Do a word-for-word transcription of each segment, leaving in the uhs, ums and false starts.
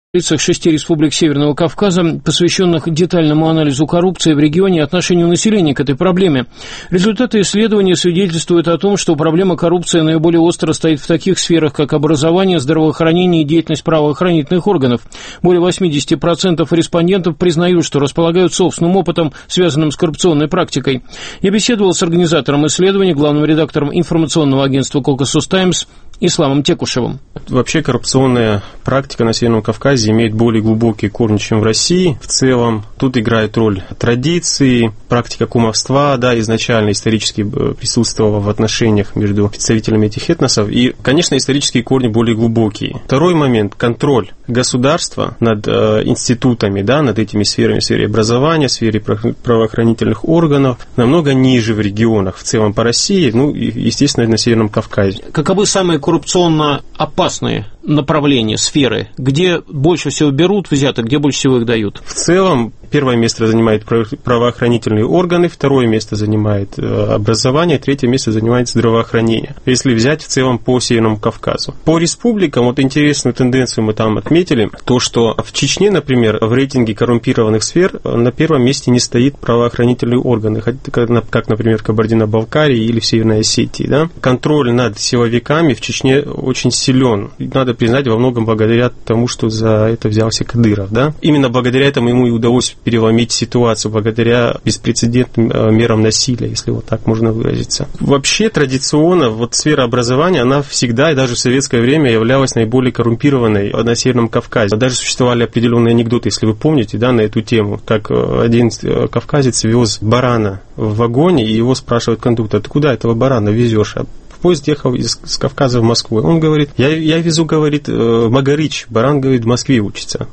В лицах шести республик Северного Кавказа, посвященных детальному анализу коррупции в регионе и отношению населения к этой проблеме. Результаты исследования свидетельствуют о том, что проблема коррупции наиболее остро стоит в таких сферах, как образование, здравоохранение и деятельность правоохранительных органов. Более восемьдесят процентов респондентов признают, что располагают собственным опытом, связанным с коррупционной практикой. Я беседовал с организатором исследования, главным редактором информационного агентства «Caucasus Times» Исламом Текушевым. Вообще коррупционная практика на Северном Кавказе имеет более глубокие корни, чем в России. В целом тут играет роль традиции, практика кумовства, да, изначально исторически присутствовала в отношениях между представителями этих этносов. И, конечно, исторические корни более глубокие. Второй момент – контроль государства над э, институтами, да, над этими сферами, в сфере образования, в сфере правоохранительных органов, намного ниже в регионах, в целом по России, ну, и, естественно, на Северном Кавказе. Каковы самые коррупционно опасные направления, сферы, где больше всего берут взяток, где больше всего их дают? В целом, первое место занимает правоохранительные органы, второе место занимает образование, третье место занимает здравоохранение. Если взять в целом по Северному Кавказу. По республикам, вот интересную тенденцию мы там отметили, то, что в Чечне, например, в рейтинге коррумпированных сфер на первом месте не стоит правоохранительные органы, как, например, в Кабардино-Балкарии или в Северной Осетии. Да? Контроль над силовиками в Чечне очень силен. Надо признать, во многом благодаря тому, что за это взялся Кадыров. Да? Именно благодаря этому ему и удалось переломить ситуацию, благодаря беспрецедентным мерам насилия, если вот так можно выразиться. Вообще, традиционно, вот сфера образования, она всегда, и даже в советское время, являлась наиболее коррумпированной на Северном Кавказе. Даже существовали определенные анекдоты, если вы помните, да, на эту тему, как один кавказец вез барана в вагоне, и его спрашивает кондуктор: ты куда этого барана везешь? Поезд ехал из, из Кавказа в Москву. Он говорит: я, я везу, говорит, в Магарич. Баран, говорит, в Москве учится.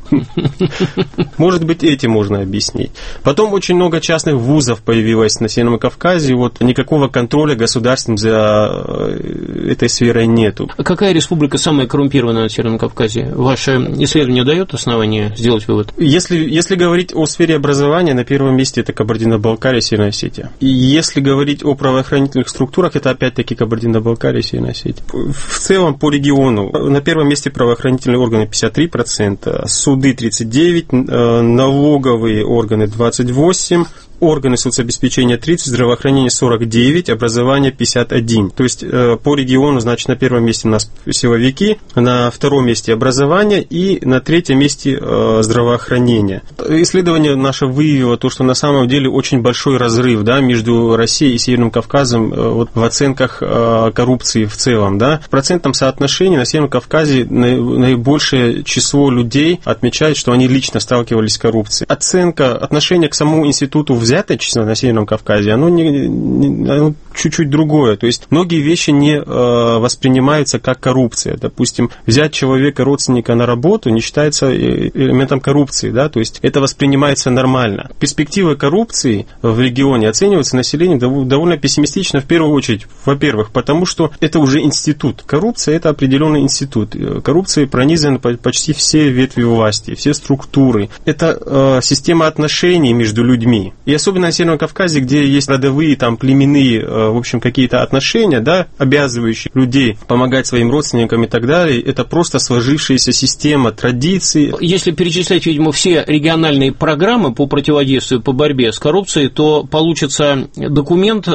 Может быть, этим можно объяснить. Потом очень много частных вузов появилось на Северном Кавказе. Вот никакого контроля государственным за этой сферой нету. А какая республика самая коррумпированная на Северном Кавказе? Ваше исследование дает основание сделать вывод? Если, если говорить о сфере образования, на первом месте это Кабардино-Балкария, Северная Осетия. И если говорить о правоохранительных структурах, это опять-таки Кабардино Балкария, Северная Осетия. В целом по региону на первом месте правоохранительные органы пятьдесят три процента, суды тридцать девять процентов, налоговые органы двадцать восемь процентов, органы соцобеспечения тридцать, здравоохранение сорок девять, образование пятьдесят один. То есть по региону, значит, на первом месте у нас силовики, на втором месте образование и на третьем месте здравоохранение. Исследование наше выявило то, что на самом деле очень большой разрыв, да, между Россией и Северным Кавказом вот, в оценках коррупции в целом. Да. В процентном соотношении на Северном Кавказе наибольшее число людей отмечает, что они лично сталкивались с коррупцией. Оценка, отношение к самому институту взяточество на Северном Кавказе, оно, не, не, оно чуть-чуть другое. То есть многие вещи не э, воспринимаются как коррупция. Допустим, взять человека, родственника на работу не считается элементом коррупции. Да? То есть это воспринимается нормально. Перспективы коррупции в регионе оцениваются населением довольно пессимистично, в первую очередь. Во-первых, потому что это уже институт. Коррупция – это определенный институт. Коррупцией пронизаны почти все ветви власти, все структуры. Это э, система отношений между людьми. И особенно на Северном Кавказе, где есть родовые, там, племенные, в общем, какие-то отношения, да, обязывающие людей помогать своим родственникам и так далее, это просто сложившаяся система традиций. Если перечислять, видимо, все региональные программы по противодействию, по борьбе с коррупцией, то получится документ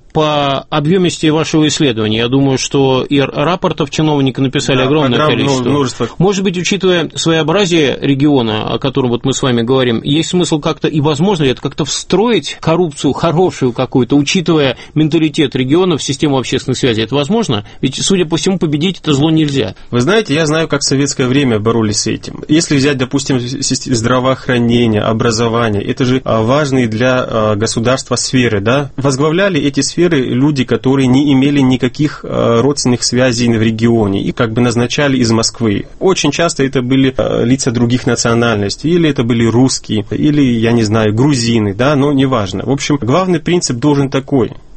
по объемности вашего исследования. Я думаю, что и рапортов чиновники написали да, огромное количество. Множество. Может быть, учитывая своеобразие региона, о котором вот мы с вами говорим, есть смысл как-то, и возможно ли это как-то встроить коррупцию хорошую какую-то, учитывая менталитет региона в систему общественных связей? Это возможно? Ведь, судя по всему, победить это зло нельзя. Вы знаете, я знаю, как в советское время боролись с этим. Если взять, допустим, здравоохранение, образование, это же важные для государства сферы, да? Возглавляли эти сферы люди, которые не имели никаких родственных связей в регионе и как бы назначали из Москвы. Очень часто это были лица других национальностей, или это были русские, или, я не знаю, грузины, да, но неважно. В общем, главный принцип должен такой.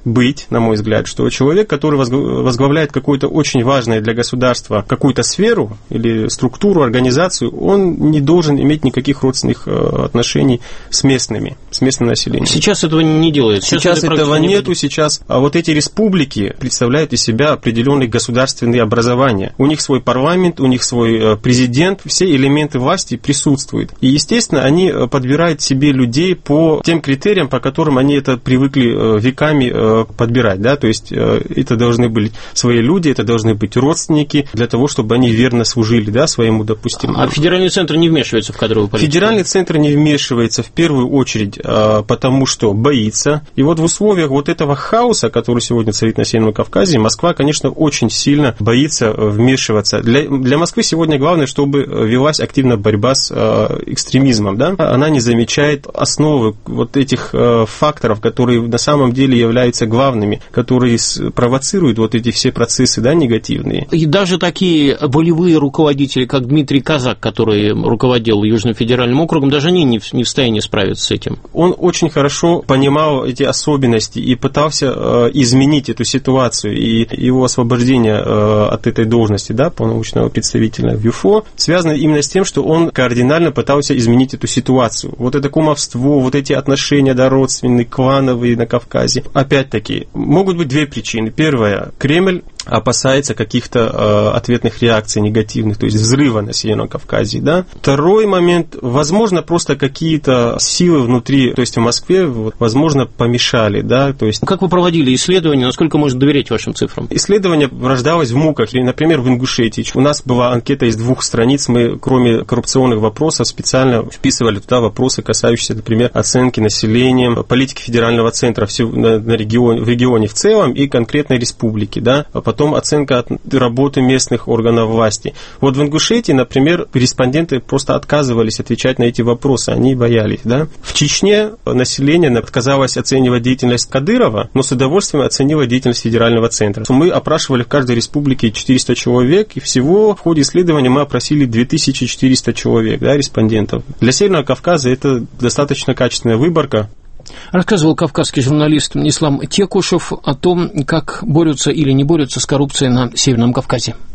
быть, на мой взгляд, что человек, который возглавляет какую-то очень важную для государства какую-то сферу или структуру, организацию, он не должен иметь никаких родственных отношений с местными, с местным населением. Сейчас этого не делается. Сейчас, сейчас этого не нету. Сейчас а вот эти республики представляют из себя определенные государственные образования. У них свой парламент, у них свой президент, все элементы власти присутствуют. И, естественно, они подбирают себе людей по тем критериям, по которым они это привыкли веками подбирать. Да? То есть это должны быть свои люди, это должны быть родственники, для того, чтобы они верно служили, да, своему, допустим. А федеральный центр не вмешивается в кадровую политику? Федеральный центр не вмешивается в первую очередь, потому что боится. И вот в условиях вот этого хаоса, который сегодня царит на Северном Кавказе, Москва, конечно, очень сильно боится вмешиваться. Для, для Москвы сегодня главное, чтобы велась активная борьба с экстремизмом. Да? Она не замечает основы вот этих факторов, которые на самом деле являются главными, которые провоцируют вот эти все процессы, да, негативные. И даже такие болевые руководители, как Дмитрий Казак, который руководил Южным федеральным округом, даже они не в, не в состоянии справиться с этим. Он очень хорошо понимал эти особенности и пытался э, изменить эту ситуацию. И его освобождение э, от этой должности, да, полномочного представителя в ЮФО, связано именно с тем, что он кардинально пытался изменить эту ситуацию. Вот это кумовство, вот эти отношения, да, родственные, клановые на Кавказе. Опять-таки, могут быть две причины. Первая, Кремль опасается каких-то э, ответных реакций негативных, то есть взрыва на Северном Кавказе, да. Второй момент, возможно, просто какие-то силы внутри, то есть в Москве, вот, возможно, помешали, да, то есть... Как вы проводили исследования, насколько можно доверять вашим цифрам? Исследование рождалось в МУКах, или, например, в Ингушетии. У нас была анкета из двух страниц, мы, кроме коррупционных вопросов, специально вписывали туда вопросы, касающиеся, например, оценки населением, политики федерального центра на, на регионе, в регионе в целом и конкретной республики, да, а потом оценка от работы местных органов власти. Вот в Ингушетии, например, респонденты просто отказывались отвечать на эти вопросы, они боялись, да. В Чечне население отказалось оценивать деятельность Кадырова, но с удовольствием оценило деятельность федерального центра. Мы опрашивали в каждой республике четыреста человек, и всего в ходе исследования мы опросили две тысячи четыреста человек, да, респондентов. Для Северного Кавказа это достаточно качественная выборка. Рассказывал кавказский журналист Ислам Текушев о том, как борются или не борются с коррупцией на Северном Кавказе.